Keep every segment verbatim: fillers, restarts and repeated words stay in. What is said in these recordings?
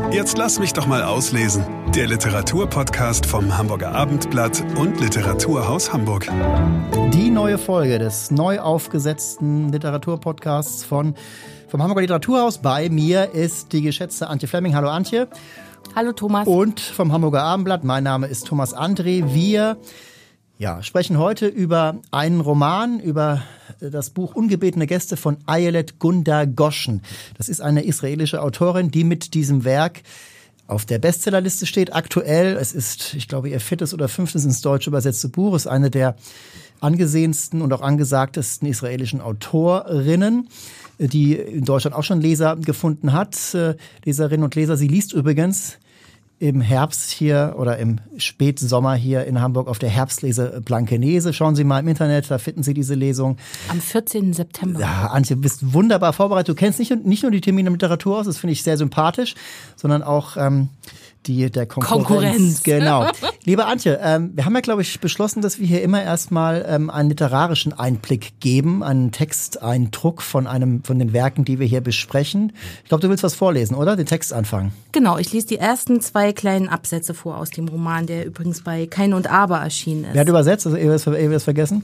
Jetzt lass mich doch mal auslesen. Der Literaturpodcast vom Hamburger Abendblatt und Literaturhaus Hamburg. Die neue Folge des neu aufgesetzten Literaturpodcasts von, vom Hamburger Literaturhaus. Bei mir ist die geschätzte Antje Fleming. Hallo Antje. Hallo Thomas. Und vom Hamburger Abendblatt. Mein Name ist Thomas André. Wir ja, sprechen heute über einen Roman, über das Buch Ungebetene Gäste von Ayelet Gunda Goshen. Das ist eine israelische Autorin, die mit diesem Werk auf der Bestsellerliste steht. Aktuell, es ist, ich glaube, ihr viertes oder fünftes ins Deutsche übersetzte Buch, ist eine der angesehensten und auch angesagtesten israelischen Autorinnen, die in Deutschland auch schon Leser gefunden hat, Leserinnen und Leser. Sie liest übrigens im Herbst hier oder im Spätsommer hier in Hamburg auf der Herbstlese Blankenese. Schauen Sie mal im Internet, da finden Sie diese Lesung. Am vierzehnten September. Ja, Antje, du bist wunderbar vorbereitet. Du kennst nicht, nicht nur die Termine im Literaturhaus, das finde ich sehr sympathisch, sondern auch ähm, die der Konkurrenz. Konkurrenz. Genau. Liebe Antje, ähm, wir haben ja, glaube ich, beschlossen, dass wir hier immer erstmal ähm, einen literarischen Einblick geben, einen Texteindruck von einem von den Werken, die wir hier besprechen. Ich glaube, du willst was vorlesen, oder? Den Text anfangen. Genau, ich lese die ersten zwei kleinen Absätze vor aus dem Roman, der übrigens bei Kein und Aber erschienen ist. Wer hat übersetzt? Also, ihr habt es vergessen?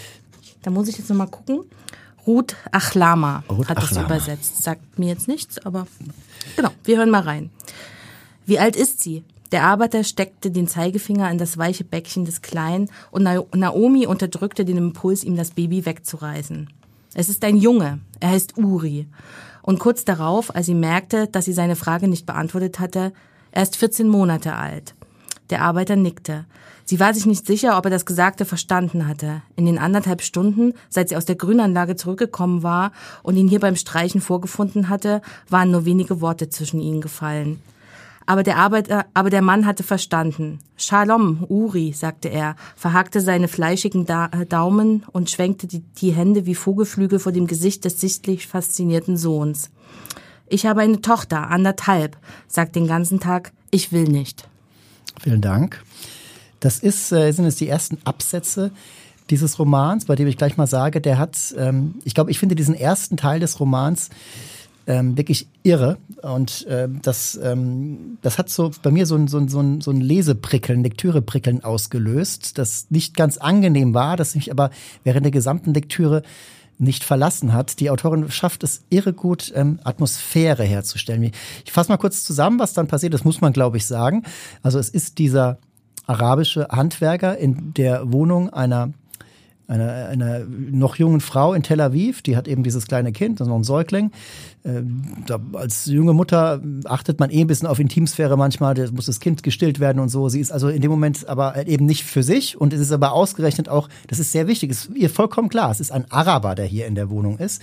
Da muss ich jetzt nochmal gucken. Ruth Achlama Ruth hat das Achlama. übersetzt. Sagt mir jetzt nichts, aber genau, wir hören mal rein. Wie alt ist sie? Der Arbeiter steckte den Zeigefinger in das weiche Bäckchen des Kleinen und Naomi unterdrückte den Impuls, ihm das Baby wegzureißen. Es ist ein Junge, er heißt Uri. Und kurz darauf, als sie merkte, dass sie seine Frage nicht beantwortet hatte, er ist vierzehn Monate alt. Der Arbeiter nickte. Sie war sich nicht sicher, ob er das Gesagte verstanden hatte. In den anderthalb Stunden, seit sie aus der Grünanlage zurückgekommen war und ihn hier beim Streichen vorgefunden hatte, waren nur wenige Worte zwischen ihnen gefallen. Aber der Arbeiter, aber der Mann hatte verstanden. Shalom, Uri, sagte er, verhakte seine fleischigen da- Daumen und schwenkte die, die Hände wie Vogelflügel vor dem Gesicht des sichtlich faszinierten Sohns. Ich habe eine Tochter, anderthalb, sagt den ganzen Tag, ich will nicht. Vielen Dank. Das ist, äh, sind jetzt die ersten Absätze dieses Romans, bei dem ich gleich mal sage, der hat, ähm, ich glaube, ich finde diesen ersten Teil des Romans Ähm, wirklich irre und äh, das ähm, das hat so bei mir so ein so ein so ein, so ein Leseprickeln, Lektüreprickeln ausgelöst, das nicht ganz angenehm war, das mich aber während der gesamten Lektüre nicht verlassen hat. Die Autorin schafft es irre gut, ähm, Atmosphäre herzustellen. Ich fasse mal kurz zusammen, was dann passiert. Das muss man, glaube ich, sagen. Also es ist dieser arabische Handwerker in der Wohnung einer Einer, einer noch jungen Frau in Tel Aviv, die hat eben dieses kleine Kind, das ist noch ein Säugling. Ähm, da, als junge Mutter achtet man eh ein bisschen auf Intimsphäre manchmal, da muss das Kind gestillt werden und so. Sie ist also in dem Moment aber eben nicht für sich und es ist aber ausgerechnet auch, das ist sehr wichtig, es ist ihr vollkommen klar, es ist ein Araber, der hier in der Wohnung ist.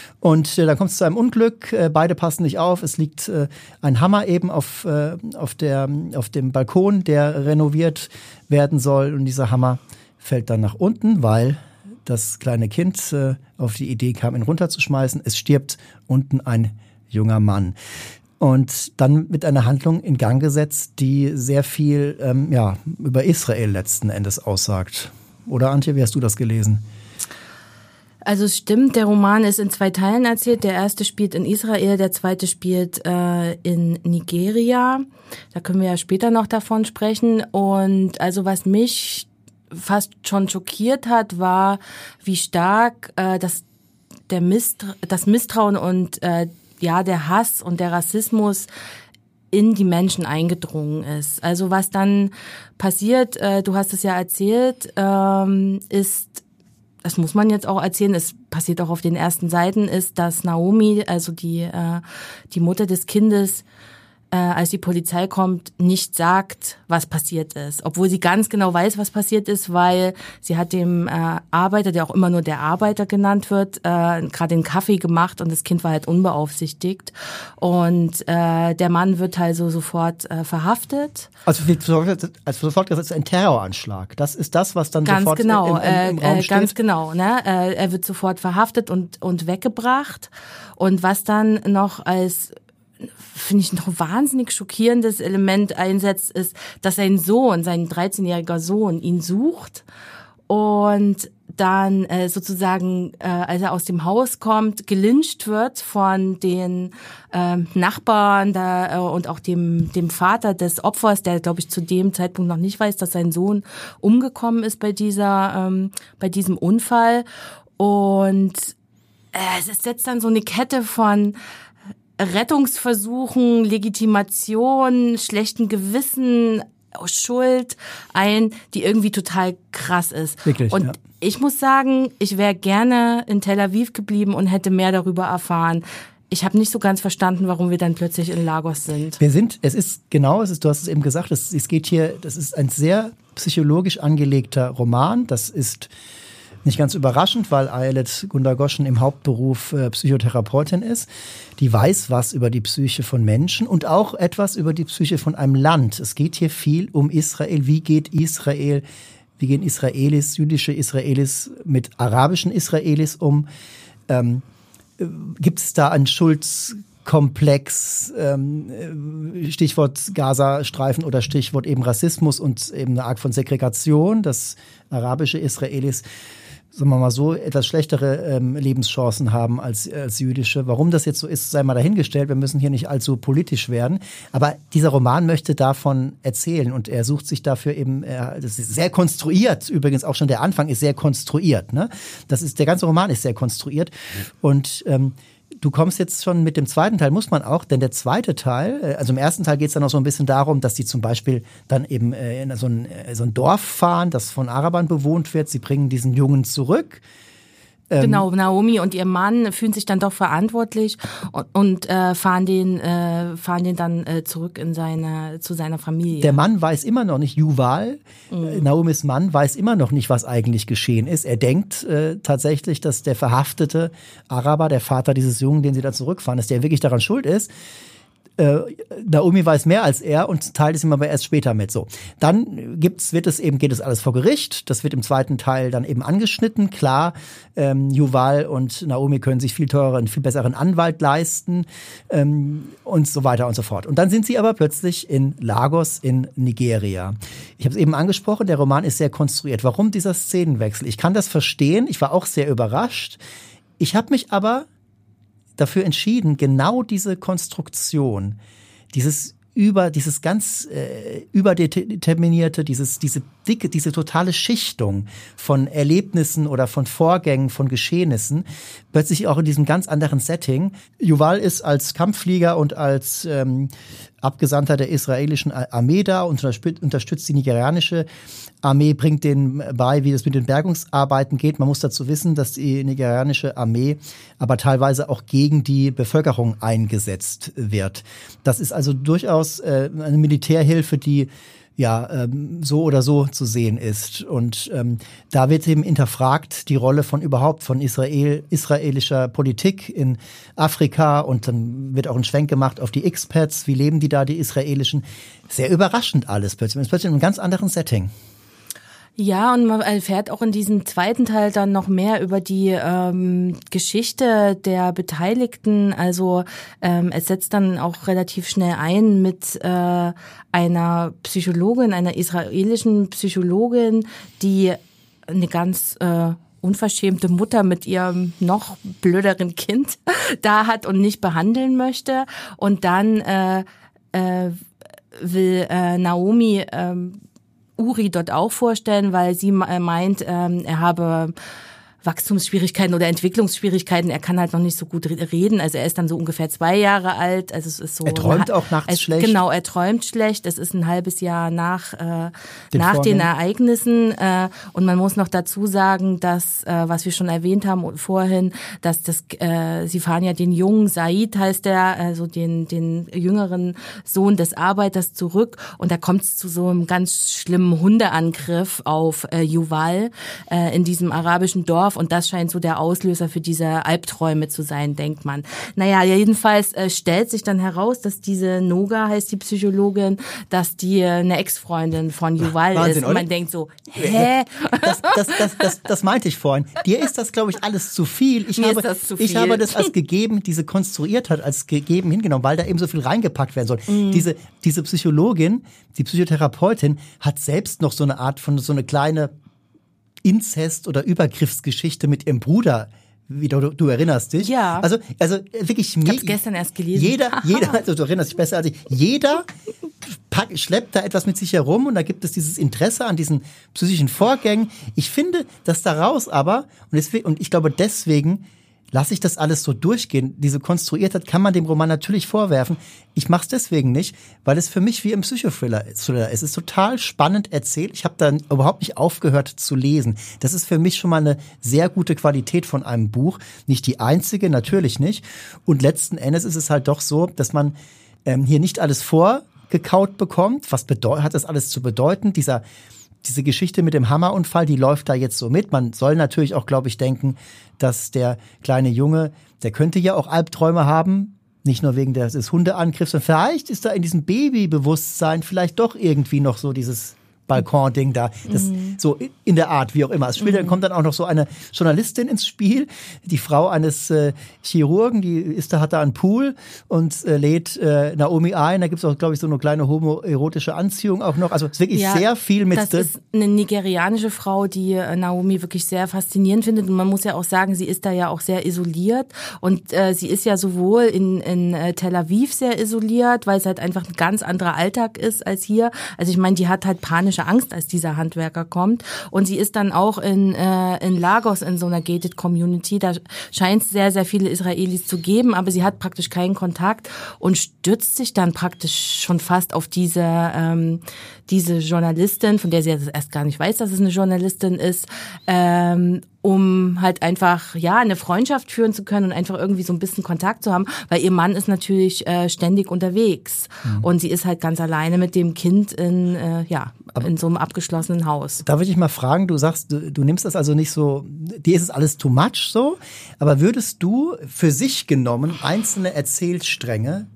Und äh, dann kommt es zu einem Unglück, äh, beide passen nicht auf, es liegt äh, ein Hammer eben auf, äh, auf, der, auf dem Balkon, der renoviert werden soll und dieser Hammer fällt dann nach unten, weil das kleine Kind äh, auf die Idee kam, ihn runterzuschmeißen. Es stirbt unten ein junger Mann. Und dann mit einer Handlung in Gang gesetzt, die sehr viel ähm, ja, über Israel letzten Endes aussagt. Oder Antje, wie hast du das gelesen? Also es stimmt, der Roman ist in zwei Teilen erzählt. Der erste spielt in Israel, der zweite spielt äh, in Nigeria. Da können wir ja später noch davon sprechen. Und also was mich fast schon schockiert hat, war, wie stark äh, das, der Mistra- das Misstrauen und äh, ja der Hass und der Rassismus in die Menschen eingedrungen ist. Also was dann passiert, äh, du hast es ja erzählt, ähm, ist, das muss man jetzt auch erzählen, es passiert auch auf den ersten Seiten, ist, dass Naomi, also die äh, die Mutter des Kindes, Äh, als die Polizei kommt, nicht sagt, was passiert ist. Obwohl sie ganz genau weiß, was passiert ist, weil sie hat dem äh, Arbeiter, der auch immer nur der Arbeiter genannt wird, äh, gerade den Kaffee gemacht und das Kind war halt unbeaufsichtigt. Und äh, der Mann wird also sofort äh, verhaftet. Also, also sofort gesagt, das ist ein Terroranschlag. Das ist das, was dann ganz sofort genau, im, im, im Raum äh, steht? Ganz genau. Ne? Äh, er wird sofort verhaftet und, und weggebracht. Und was dann noch als finde ich, noch wahnsinnig schockierendes Element einsetzt, ist, dass sein Sohn, sein dreizehnjähriger Sohn, ihn sucht und dann äh, sozusagen, äh, als er aus dem Haus kommt, gelyncht wird von den äh, Nachbarn da, äh, und auch dem dem Vater des Opfers, der, glaube ich, zu dem Zeitpunkt noch nicht weiß, dass sein Sohn umgekommen ist bei dieser ähm, bei diesem Unfall. Und äh, es setzt dann so eine Kette von Rettungsversuchen, Legitimation, schlechten Gewissen, Schuld ein, die irgendwie total krass ist. Wirklich, und ja. Ich muss sagen, ich wäre gerne in Tel Aviv geblieben und hätte mehr darüber erfahren. Ich habe nicht so ganz verstanden, warum wir dann plötzlich in Lagos sind. Wir sind, es ist genau, es ist, du hast es eben gesagt, es, es geht hier, das ist ein sehr psychologisch angelegter Roman. Das ist nicht ganz überraschend, weil Ayelet Gundagoschen im Hauptberuf äh, Psychotherapeutin ist. Die weiß was über die Psyche von Menschen und auch etwas über die Psyche von einem Land. Es geht hier viel um Israel. Wie geht Israel, wie gehen Israelis, jüdische Israelis mit arabischen Israelis um? Ähm, äh, gibt es da einen Schuldkomplex, ähm, Stichwort Gazastreifen oder Stichwort eben Rassismus und eben eine Art von Segregation, dass arabische Israelis, sagen wir mal so, etwas schlechtere ähm, Lebenschancen haben als, als jüdische. Warum das jetzt so ist, sei mal dahingestellt. Wir müssen hier nicht allzu politisch werden. Aber dieser Roman möchte davon erzählen und er sucht sich dafür eben, er, das ist sehr konstruiert. Übrigens auch schon der Anfang ist sehr konstruiert. Ne? Das ist, der ganze Roman ist sehr konstruiert. Und ähm, du kommst jetzt schon mit dem zweiten Teil, muss man auch, denn der zweite Teil, also im ersten Teil geht es dann noch so ein bisschen darum, dass die zum Beispiel dann eben in so ein, so ein Dorf fahren, das von Arabern bewohnt wird. Sie bringen diesen Jungen zurück. Genau, Naomi und ihr Mann fühlen sich dann doch verantwortlich und, und äh, fahren den äh, fahren den dann äh, zurück in seine zu seiner Familie. Der Mann weiß immer noch nicht, Yuval, mhm. Naomis Mann weiß immer noch nicht, was eigentlich geschehen ist. Er denkt äh, tatsächlich, dass der verhaftete Araber, der Vater dieses Jungen, den sie da zurückfahren, dass der wirklich daran schuld ist. Äh, Naomi weiß mehr als er und teilt es ihm aber erst später mit. So, dann gibt's, wird es eben, geht es alles vor Gericht. Das wird im zweiten Teil dann eben angeschnitten. Klar, ähm, Yuval und Naomi können sich viel teureren, viel besseren Anwalt leisten ähm, und so weiter und so fort. Und dann sind sie aber plötzlich in Lagos in Nigeria. Ich habe es eben angesprochen, der Roman ist sehr konstruiert. Warum dieser Szenenwechsel? Ich kann das verstehen. Ich war auch sehr überrascht. Ich habe mich aber dafür entschieden, genau diese Konstruktion, dieses über, dieses ganz äh, überdeterminierte, dieses, diese dicke, diese totale Schichtung von Erlebnissen oder von Vorgängen, von Geschehnissen, plötzlich auch in diesem ganz anderen Setting. Yuval ist als Kampfflieger und als ähm, Abgesandter der israelischen Armee da und unterstützt die nigerianische Armee, bringt denen bei, wie das mit den Bergungsarbeiten geht. Man muss dazu wissen, dass die nigerianische Armee aber teilweise auch gegen die Bevölkerung eingesetzt wird. Das ist also durchaus äh, eine Militärhilfe, die ja ähm, so oder so zu sehen ist. Und ähm, da wird eben hinterfragt die Rolle von überhaupt von Israel, israelischer Politik in Afrika und dann wird auch ein Schwenk gemacht auf die Expats. Wie leben die da, die israelischen? Sehr überraschend alles plötzlich. Man ist plötzlich in einem ganz anderen Setting. Ja, und man erfährt auch in diesem zweiten Teil dann noch mehr über die ähm, Geschichte der Beteiligten. Also ähm, es setzt dann auch relativ schnell ein mit äh, einer Psychologin, einer israelischen Psychologin, die eine ganz äh, unverschämte Mutter mit ihrem noch blöderen Kind da hat und nicht behandeln möchte. Und dann äh, äh, will äh, Naomi äh, Uri dort auch vorstellen, weil sie meint, ähm, er habe Wachstumsschwierigkeiten oder Entwicklungsschwierigkeiten. Er kann halt noch nicht so gut reden. Also er ist dann so ungefähr zwei Jahre alt. Also es ist so. Er träumt auch nachts es, schlecht. Genau, er träumt schlecht. Es ist ein halbes Jahr nach äh, den nach den Ereignissen. Äh, und man muss noch dazu sagen, dass äh, was wir schon erwähnt haben vorhin, dass das äh, sie fahren ja den jungen Said heißt der, also den den jüngeren Sohn des Arbeiters zurück. Und da kommt es zu so einem ganz schlimmen Hundeangriff auf äh, Yuval äh, in diesem arabischen Dorf. Und das scheint so der Auslöser für diese Albträume zu sein, denkt man. Naja, jedenfalls äh, stellt sich dann heraus, dass diese Noga, heißt die Psychologin, dass die äh, eine Ex-Freundin von Yuval Wahnsinn, ist. Und oder? man denkt so, hä? Das, das, das, das, das meinte ich vorhin. Dir ist das, glaube ich, alles zu viel. Ich Mir habe, ist das zu viel. Ich habe das als gegeben, diese Konstruiertheit als gegeben hingenommen, weil da eben so viel reingepackt werden soll. Mm. Diese, diese Psychologin, die Psychotherapeutin, hat selbst noch so eine Art von, so eine kleine Inzest- oder Übergriffsgeschichte mit ihrem Bruder, wie du, du erinnerst dich. Ja. Also, also wirklich. Ich hab's gestern erst gelesen. Jeder, jeder, also du erinnerst dich besser als ich. Jeder pack, schleppt da etwas mit sich herum und da gibt es dieses Interesse an diesen psychischen Vorgängen. Ich finde, dass daraus aber, und, deswegen, und ich glaube deswegen, lasse ich das alles so durchgehen. Diese Konstruiertheit kann man dem Roman natürlich vorwerfen. Ich mache es deswegen nicht, weil es für mich wie ein Psychothriller ist. Es ist total spannend erzählt. Ich habe dann überhaupt nicht aufgehört zu lesen. Das ist für mich schon mal eine sehr gute Qualität von einem Buch. Nicht die einzige, natürlich nicht. Und letzten Endes ist es halt doch so, dass man ähm, hier nicht alles vorgekaut bekommt. Was bedeutet, hat das alles zu bedeuten? Dieser Diese Geschichte mit dem Hammerunfall, die läuft da jetzt so mit. Man soll natürlich auch, glaube ich, denken, dass der kleine Junge, der könnte ja auch Albträume haben, nicht nur wegen des Hundeangriffs. Und vielleicht ist da in diesem Babybewusstsein vielleicht doch irgendwie noch so dieses Balkon-Ding da, das mhm. so in der Art, wie auch immer. Es spielt, mhm. dann kommt dann auch noch so eine Journalistin ins Spiel, die Frau eines äh, Chirurgen, die ist da, hat da einen Pool und äh, lädt äh, Naomi ein. Da gibt's auch, glaube ich, so eine kleine homoerotische Anziehung auch noch. Also es ist wirklich ja, sehr viel mit. Das ist eine nigerianische Frau, die äh, Naomi wirklich sehr faszinierend findet. Und man muss ja auch sagen, sie ist da ja auch sehr isoliert. Und äh, sie ist ja sowohl in, in äh, Tel Aviv sehr isoliert, weil es halt einfach ein ganz anderer Alltag ist als hier. Also ich meine, die hat halt panische Angst, als dieser Handwerker kommt. Und sie ist dann auch in, äh, in Lagos in so einer gated Community. Da scheint es sehr, sehr viele Israelis zu geben, aber sie hat praktisch keinen Kontakt und stützt sich dann praktisch schon fast auf diese, ähm, diese Journalistin, von der sie erst gar nicht weiß, dass es eine Journalistin ist, ähm, um halt einfach, ja, eine Freundschaft führen zu können und einfach irgendwie so ein bisschen Kontakt zu haben, weil ihr Mann ist natürlich äh, ständig unterwegs mhm. und sie ist halt ganz alleine mit dem Kind in, äh, ja, aber in so einem abgeschlossenen Haus. Da würde ich mal fragen, du sagst, du, du nimmst das also nicht so, dir ist es alles too much so, aber würdest du für sich genommen einzelne Erzählstränge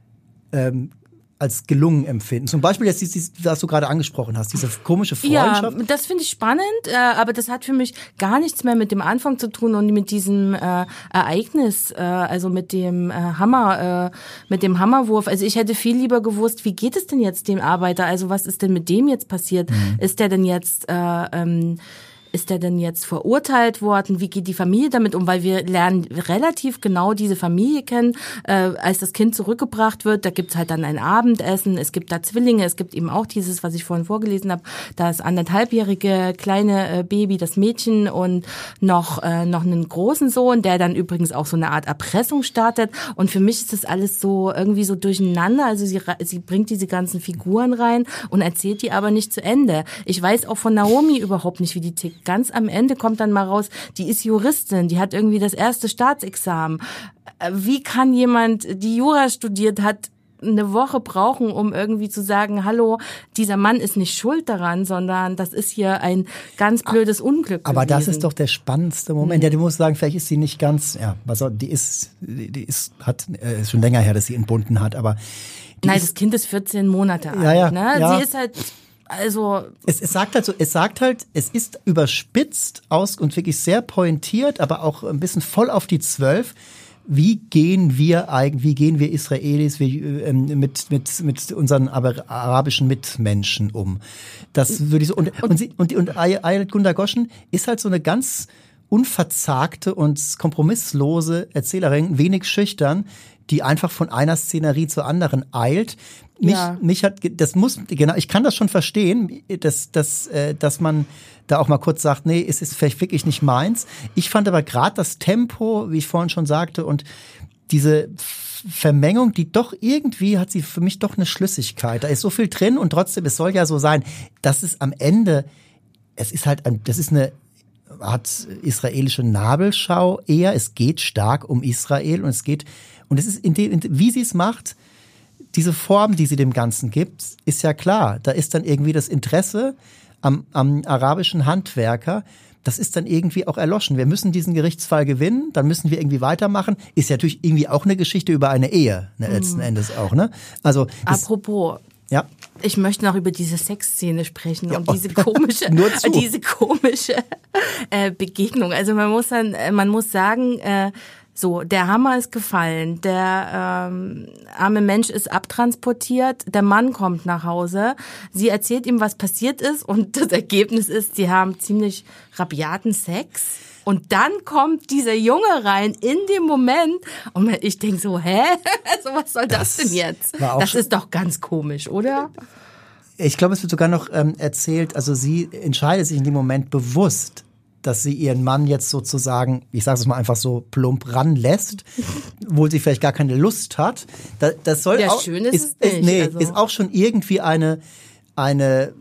ähm, als gelungen empfinden? Zum Beispiel jetzt, dieses, was du gerade angesprochen hast, diese komische Freundschaft. Ja, das finde ich spannend, äh, aber das hat für mich gar nichts mehr mit dem Anfang zu tun und mit diesem äh, Ereignis, äh, also mit dem äh, Hammer, äh, mit dem Hammerwurf. Also ich hätte viel lieber gewusst, wie geht es denn jetzt dem Arbeiter? Also was ist denn mit dem jetzt passiert? Mhm. Ist der denn jetzt äh, ähm, Ist er denn jetzt verurteilt worden? Wie geht die Familie damit um? Weil wir lernen relativ genau diese Familie kennen. Äh, als das Kind zurückgebracht wird, da gibt's halt dann ein Abendessen. Es gibt da Zwillinge. Es gibt eben auch dieses, was ich vorhin vorgelesen habe, das anderthalbjährige kleine äh, Baby, das Mädchen und noch äh, noch einen großen Sohn, der dann übrigens auch so eine Art Erpressung startet. Und für mich ist das alles so irgendwie so durcheinander. Also sie, sie bringt diese ganzen Figuren rein und erzählt die aber nicht zu Ende. Ich weiß auch von Naomi überhaupt nicht, wie die tickt. Ganz am Ende kommt dann mal raus, die ist Juristin, die hat irgendwie das erste Staatsexamen. Wie kann jemand, die Jura studiert hat, eine Woche brauchen, um irgendwie zu sagen, hallo, dieser Mann ist nicht schuld daran, sondern das ist hier ein ganz blödes Unglück Aber gewesen. Das ist doch der spannendste Moment. Mhm. Ja, du musst sagen, vielleicht ist sie nicht ganz, ja, was soll, die ist, die ist, hat, äh, ist schon länger her, dass sie entbunden hat, aber Nein, ist, das Kind ist vierzehn Monate alt, ja, ja, ne? Ja. Sie ist halt, also es, es sagt halt so, es sagt halt, es ist überspitzt aus und wirklich sehr pointiert, aber auch ein bisschen voll auf die Zwölf. Wie gehen wir eigentlich, wie gehen wir Israelis wie, ähm, mit mit mit unseren arabischen Mitmenschen um? Das würde ich so und und sie und und Ayelet Gunda Goshen ist halt so eine ganz unverzagte und kompromisslose Erzählerin, wenig schüchtern, die einfach von einer Szenerie zur anderen eilt. Mich, ja. mich hat, das muss, genau, ich kann das schon verstehen, dass, dass, äh, dass man da auch mal kurz sagt, nee, es ist vielleicht wirklich nicht meins. Ich fand aber gerade das Tempo, wie ich vorhin schon sagte, und diese Vermengung, die doch irgendwie hat sie für mich doch eine Schlüssigkeit. Da ist so viel drin und trotzdem, es soll ja so sein, dass es am Ende, es ist halt, ein, das ist eine Art israelische Nabelschau eher. Es geht stark um Israel und es geht, und es ist, in dem, wie sie es macht, diese Form, die sie dem Ganzen gibt, ist ja klar. Da ist dann irgendwie das Interesse am, am arabischen Handwerker. Das ist dann irgendwie auch erloschen. Wir müssen diesen Gerichtsfall gewinnen, dann müssen wir irgendwie weitermachen. Ist ja natürlich irgendwie auch eine Geschichte über eine Ehe, ne, letzten mhm. Endes auch, ne? Also. Apropos. Ja. Ich möchte noch über diese Sexszene sprechen ja, und diese komische, diese komische äh, Begegnung. Also man muss dann, man muss sagen, äh, So, der Hammer ist gefallen, der ähm, arme Mensch ist abtransportiert, der Mann kommt nach Hause, sie erzählt ihm, was passiert ist und das Ergebnis ist, sie haben ziemlich rabiaten Sex. Und dann kommt dieser Junge rein in dem Moment und ich denke so, hä? Also was soll das, das denn jetzt? Das ist doch ganz komisch, oder? Ich glaube, es wird sogar noch ähm, erzählt, also sie entscheidet sich in dem Moment bewusst, dass sie ihren Mann jetzt sozusagen, ich sage es mal einfach so plump ranlässt, obwohl sie vielleicht gar keine Lust hat. Das, das soll ja, auch, schön ist, ist es nicht. Nee, also. ist auch schon irgendwie eine, eine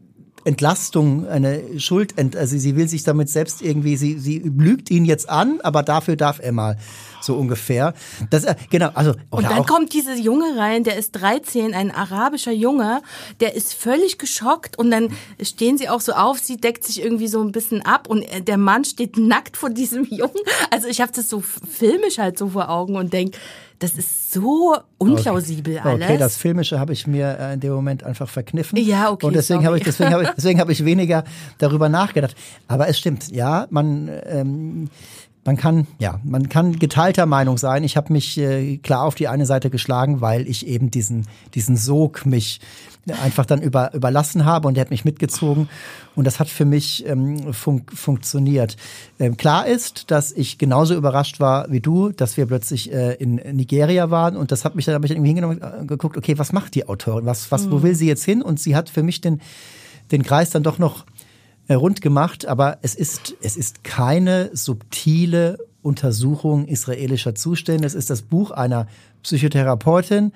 Entlastung, eine Schuld, also sie will sich damit selbst irgendwie, sie, sie lügt ihn jetzt an, aber dafür darf er mal, so ungefähr. Das, genau, also, und dann kommt dieser Junge rein, der ist dreizehn, ein arabischer Junge, der ist völlig geschockt und dann stehen sie auch so auf, sie deckt sich irgendwie so ein bisschen ab und der Mann steht nackt vor diesem Jungen. Also ich habe das so filmisch halt so vor Augen und denk, das ist so unplausibel okay. alles. Okay, das Filmische habe ich mir äh, in dem Moment einfach verkniffen. Ja, okay. Und deswegen habe ich, deswegen habe ich, deswegen habe ich weniger darüber nachgedacht. Aber es stimmt, ja, man, ähm, man kann, ja, man kann geteilter Meinung sein. Ich habe mich äh, klar auf die eine Seite geschlagen, weil ich eben diesen, diesen Sog mich einfach dann über, überlassen habe und der hat mich mitgezogen und das hat für mich ähm, fun- funktioniert. Ähm, klar ist, dass ich genauso überrascht war wie du, dass wir plötzlich äh, in Nigeria waren und das hat mich dann, hab ich irgendwie hingenommen und geguckt, okay, was macht die Autorin, was, was, mhm. wo will sie jetzt hin? Und sie hat für mich den, den Kreis dann doch noch äh, rund gemacht, aber es ist, es ist keine subtile Untersuchung israelischer Zustände. Es ist das Buch einer Psychotherapeutin,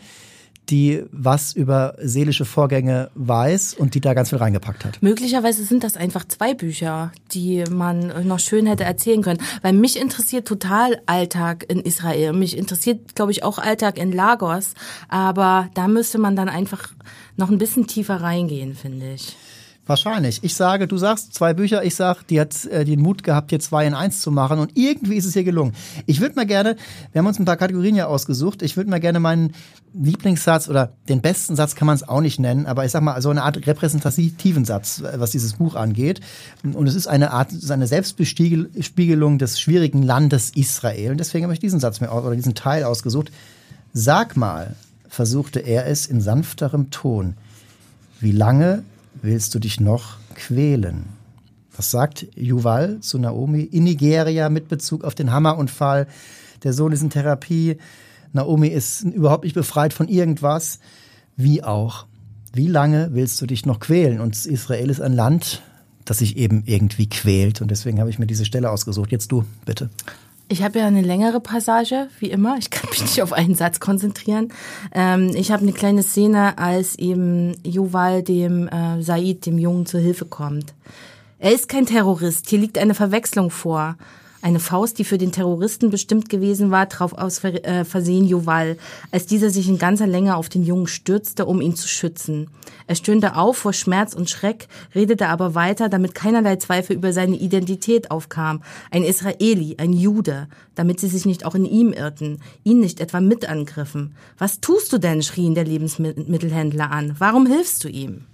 die was über seelische Vorgänge weiß und die da ganz viel reingepackt hat. Möglicherweise sind das einfach zwei Bücher, die man noch schön hätte erzählen können. Weil mich interessiert total Alltag in Israel. Mich interessiert, glaube ich, auch Alltag in Lagos. Aber da müsste man dann einfach noch ein bisschen tiefer reingehen, finde ich. Wahrscheinlich. Ich sage, du sagst zwei Bücher, ich sag, die hat äh, den Mut gehabt, hier zwei in eins zu machen und irgendwie ist es ihr gelungen. Ich würde mal gerne, wir haben uns ein paar Kategorien ja ausgesucht, ich würde mal gerne meinen Lieblingssatz oder den besten Satz kann man es auch nicht nennen, aber ich sag mal so eine Art repräsentativen Satz, was dieses Buch angeht. Und es ist eine Art, es ist eine Selbstbespiegelung des schwierigen Landes Israel. Und deswegen habe ich diesen Satz mir oder diesen Teil ausgesucht. Sag mal, versuchte er es in sanfterem Ton, wie lange willst du dich noch quälen? Das sagt Yuval zu Naomi in Nigeria mit Bezug auf den Hammerunfall. Der Sohn ist in Therapie. Naomi ist überhaupt nicht befreit von irgendwas. Wie auch. Wie lange willst du dich noch quälen? Und Israel ist ein Land, das sich eben irgendwie quält. Und deswegen habe ich mir diese Stelle ausgesucht. Jetzt du, bitte. Ich habe ja eine längere Passage, wie immer. Ich kann mich nicht auf einen Satz konzentrieren. Ähm, ich habe eine kleine Szene, als eben Yuval dem äh, Said, dem Jungen, zur Hilfe kommt. Er ist kein Terrorist. Hier liegt eine Verwechslung vor. Eine Faust, die für den Terroristen bestimmt gewesen war, traf aus äh, Versehen Yuval, als dieser sich in ganzer Länge auf den Jungen stürzte, um ihn zu schützen. Er stöhnte auf vor Schmerz und Schreck, redete aber weiter, damit keinerlei Zweifel über seine Identität aufkam. Ein Israeli, ein Jude, damit sie sich nicht auch in ihm irrten, ihn nicht etwa mit angriffen. Was tust du denn, schrien der Lebensmittelhändler an. Warum hilfst du ihm?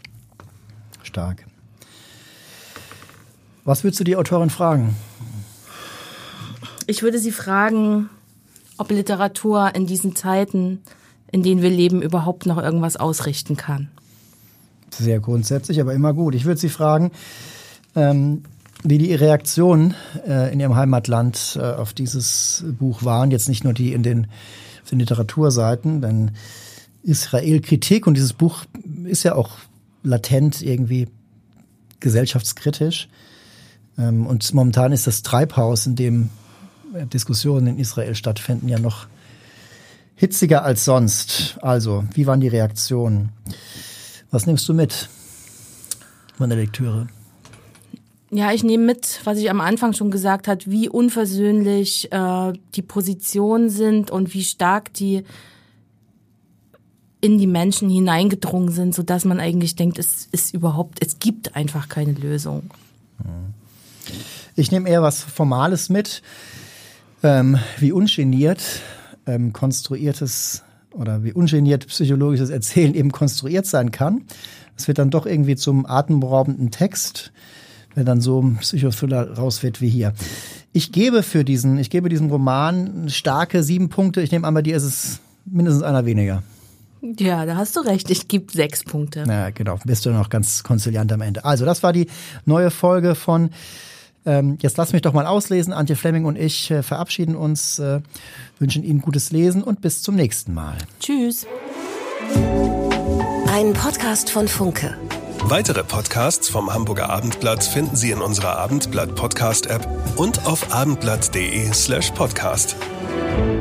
Stark. Was würdest du die Autorin fragen? Ich würde sie fragen, ob Literatur in diesen Zeiten, in denen wir leben, überhaupt noch irgendwas ausrichten kann. Sehr grundsätzlich, aber immer gut. Ich würde sie fragen, ähm, wie die Reaktionen äh, in ihrem Heimatland äh, auf dieses Buch waren. Jetzt nicht nur die in den, auf den Literaturseiten, denn Israel-Kritik und dieses Buch ist ja auch latent irgendwie gesellschaftskritisch. Ähm, und momentan ist das Treibhaus, in dem Diskussionen in Israel stattfinden, ja noch hitziger als sonst. Also, wie waren die Reaktionen? Was nimmst du mit von der Lektüre? Ja, ich nehme mit, was ich am Anfang schon gesagt habe, wie unversöhnlich äh, die Positionen sind und wie stark die in die Menschen hineingedrungen sind, sodass man eigentlich denkt, es ist überhaupt, es gibt einfach keine Lösung. Ich nehme eher was Formales mit. Ähm, wie ungeniert ähm, konstruiertes oder wie ungeniert psychologisches Erzählen eben konstruiert sein kann. Es wird dann doch irgendwie zum atemberaubenden Text, wenn dann so ein Psychothriller raus wird wie hier. Ich gebe für diesen, ich gebe diesem Roman starke sieben Punkte. Ich nehme an, bei dir ist es mindestens einer weniger. Ja, da hast du recht. Ich gebe sechs Punkte. Ja, genau. Bist du noch ganz konziliant am Ende. Also, das war die neue Folge von ähm, Jetzt lass mich doch mal auslesen. Antje Fleming und ich äh, verabschieden uns, äh, wünschen Ihnen gutes Lesen und bis zum nächsten Mal. Tschüss. Ein Podcast von Funke. Weitere Podcasts vom Hamburger Abendblatt finden Sie in unserer Abendblatt Podcast App und auf abendblatt punkt de slash podcast.